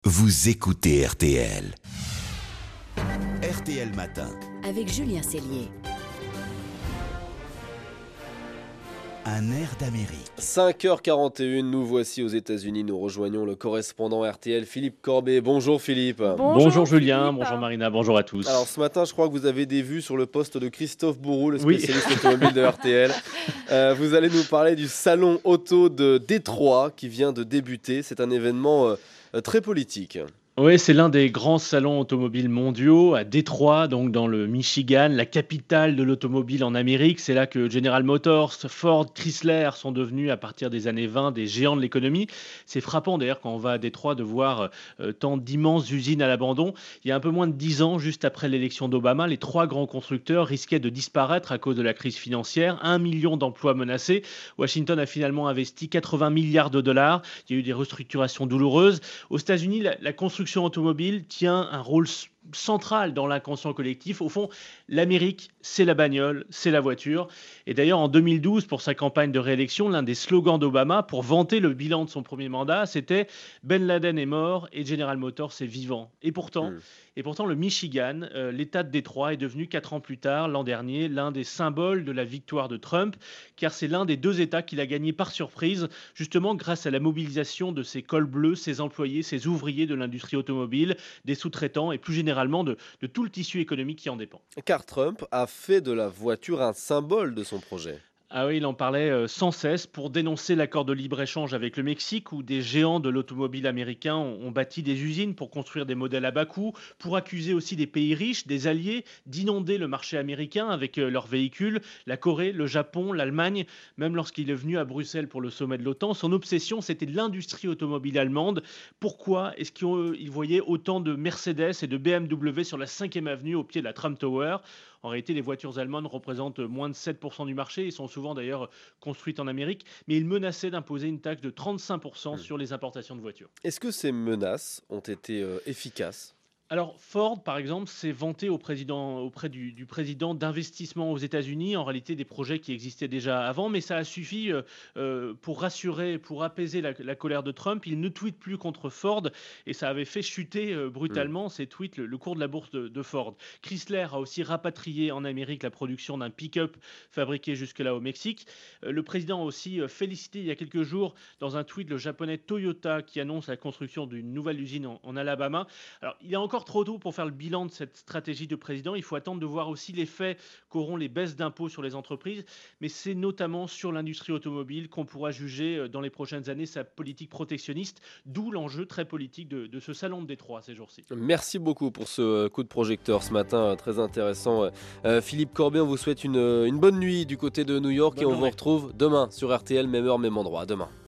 Vous écoutez RTL. RTL Matin. Avec Julien Cellier. Un air d'Amérique. 5h41, nous voici aux États-Unis. Nous rejoignons le correspondant RTL, Philippe Corbet. Bonjour Philippe. Bonjour Julien, Philippe. bonjour Marina, bonjour à tous. Alors ce matin, je crois que vous avez des vues sur le poste de Christophe Bourou, le spécialiste automobile de RTL. Vous allez nous parler du salon auto de Détroit qui vient de débuter. C'est un événement très politique. Oui, c'est l'un des grands salons automobiles mondiaux à Détroit, donc dans le Michigan, la capitale de l'automobile en Amérique. C'est là que General Motors, Ford, Chrysler sont devenus à partir des années 20 des géants de l'économie. C'est frappant d'ailleurs quand on va à Détroit de voir tant d'immenses usines à l'abandon. Il y a un peu moins de 10 ans, juste après l'élection d'Obama, les trois grands constructeurs risquaient de disparaître à cause de la crise financière. 1 million d'emplois menacés. Washington a finalement investi 80 milliards de dollars. Il y a eu des restructurations douloureuses. Aux États-Unis, la construction automobile tient un rôle central dans l'inconscient collectif. Au fond, l'Amérique, c'est la bagnole, c'est la voiture. Et d'ailleurs, en 2012, pour sa campagne de réélection, l'un des slogans d'Obama pour vanter le bilan de son premier mandat, c'était « Ben Laden est mort et General Motors est vivant ». Et pourtant, le Michigan, l'État de Détroit, est devenu 4 ans plus tard, l'an dernier, l'un des symboles de la victoire de Trump, car c'est l'un des deux États qu'il a gagné par surprise, justement grâce à la mobilisation de ses cols bleus, ses employés, ses ouvriers de l'industrie automobile, des sous-traitants et plus généralement de tout le tissu économique qui en dépend. Car Trump a fait de la voiture un symbole de son projet. Ah oui, il en parlait sans cesse pour dénoncer l'accord de libre-échange avec le Mexique où des géants de l'automobile américain ont bâti des usines pour construire des modèles à bas coût, pour accuser aussi des pays riches, des alliés, d'inonder le marché américain avec leurs véhicules, la Corée, le Japon, l'Allemagne. Même lorsqu'il est venu à Bruxelles pour le sommet de l'OTAN, son obsession c'était l'industrie automobile allemande. Pourquoi est-ce qu'il voyait autant de Mercedes et de BMW sur la 5e avenue au pied de la Trump Tower ? En réalité, les voitures allemandes représentent moins de 7% du marché et sont souvent d'ailleurs construites en Amérique. Mais il menaçait d'imposer une taxe de 35% sur les importations de voitures. Est-ce que ces menaces ont été efficaces ? Alors Ford, par exemple, s'est vanté auprès du président d'investissement aux États-Unis, en réalité des projets qui existaient déjà avant, mais ça a suffi pour rassurer, pour apaiser la colère de Trump. Il ne tweete plus contre Ford et ça avait fait chuter brutalement ces tweets, le cours de la bourse de Ford. Chrysler a aussi rapatrié en Amérique la production d'un pick-up fabriqué jusque-là au Mexique. Le président a aussi félicité il y a quelques jours dans un tweet le japonais Toyota qui annonce la construction d'une nouvelle usine en Alabama. Alors il y a encore trop tôt pour faire le bilan de cette stratégie de président. Il faut attendre de voir aussi l'effet qu'auront les baisses d'impôts sur les entreprises. Mais c'est notamment sur l'industrie automobile qu'on pourra juger dans les prochaines années sa politique protectionniste, d'où l'enjeu très politique de ce salon de Détroit ces jours-ci. Merci beaucoup pour ce coup de projecteur ce matin, très intéressant. Philippe Corbet, on vous souhaite une bonne nuit du côté de New York et on vous retrouve demain sur RTL, même heure, même endroit. À demain.